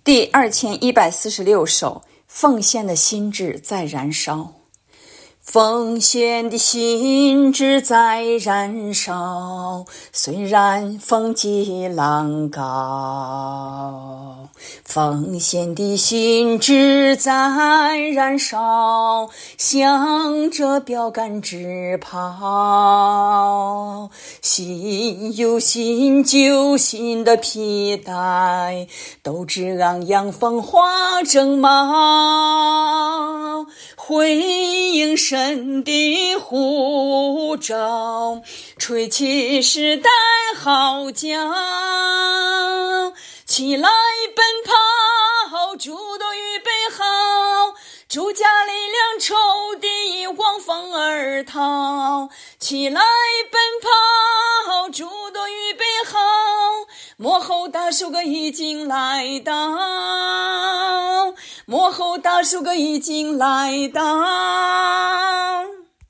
第2146首，奉献的心志在燃烧。奉献的心志在燃烧，虽然风急浪高。奉献的心志在燃烧，向着标杆直跑。心有心揪心的皮带，斗志昂扬风华正茂。回应神的呼召，吹起时代号角，起来奔跑，主都预备好，主加力量，仇敌望风而逃。起来奔跑，主都预备好，末后大收割已经来到，末后大收割已经来到。